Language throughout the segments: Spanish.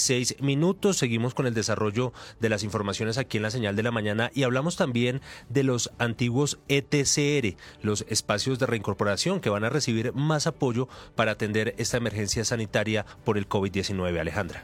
6 minutos. Seguimos con el desarrollo de las informaciones aquí en la Señal de la Mañana y hablamos también de los antiguos ETCR, los espacios de reincorporación que van a recibir más apoyo para atender esta emergencia sanitaria por el COVID-19. Alejandra.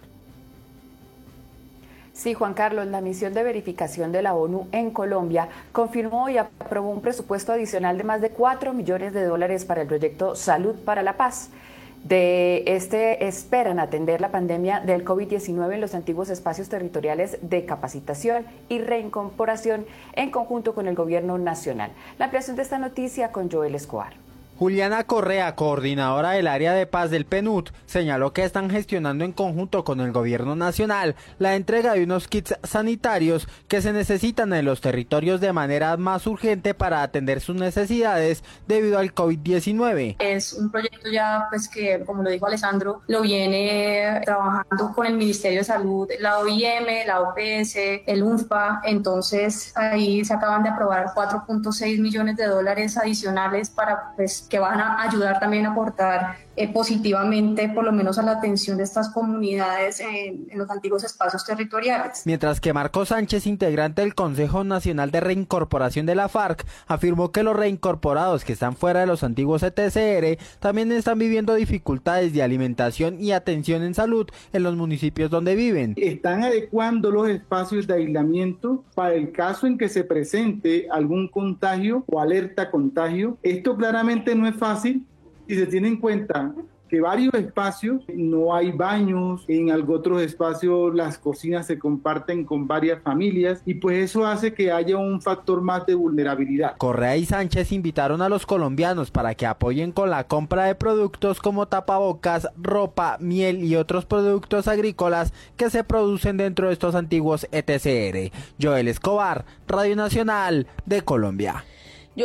Sí, Juan Carlos, la misión de verificación de la ONU en Colombia confirmó y aprobó un presupuesto adicional de más de $4 millones para el proyecto Salud para la Paz. De este esperan atender la pandemia del COVID-19 en los antiguos espacios territoriales de capacitación y reincorporación en conjunto con el gobierno nacional. La ampliación de esta noticia con Joel Escobar. Juliana Correa, coordinadora del área de paz del PNUD, señaló que están gestionando en conjunto con el gobierno nacional la entrega de unos kits sanitarios que se necesitan en los territorios de manera más urgente para atender sus necesidades debido al COVID-19. Es un proyecto ya pues que, como lo dijo Alessandro, lo viene trabajando con el Ministerio de Salud, la OIM, la OPS, el UNFPA. Entonces ahí se acaban de aprobar $4.6 millones adicionales para que van a ayudar también a aportar positivamente por lo menos a la atención de estas comunidades en los antiguos espacios territoriales. Mientras que Marco Sánchez, integrante del Consejo Nacional de Reincorporación de la FARC, afirmó que los reincorporados que están fuera de los antiguos ETCR también están viviendo dificultades de alimentación y atención en salud en los municipios donde viven. Están adecuando los espacios de aislamiento para el caso en que se presente algún contagio o alerta contagio. Esto claramente no es fácil y se tiene en cuenta que varios espacios no hay baños, en otros espacios las cocinas se comparten con varias familias y pues eso hace que haya un factor más de vulnerabilidad. Correa y Sánchez invitaron a los colombianos para que apoyen con la compra de productos como tapabocas, ropa, miel y otros productos agrícolas que se producen dentro de estos antiguos ETCR. Joel Escobar, Radio Nacional de Colombia.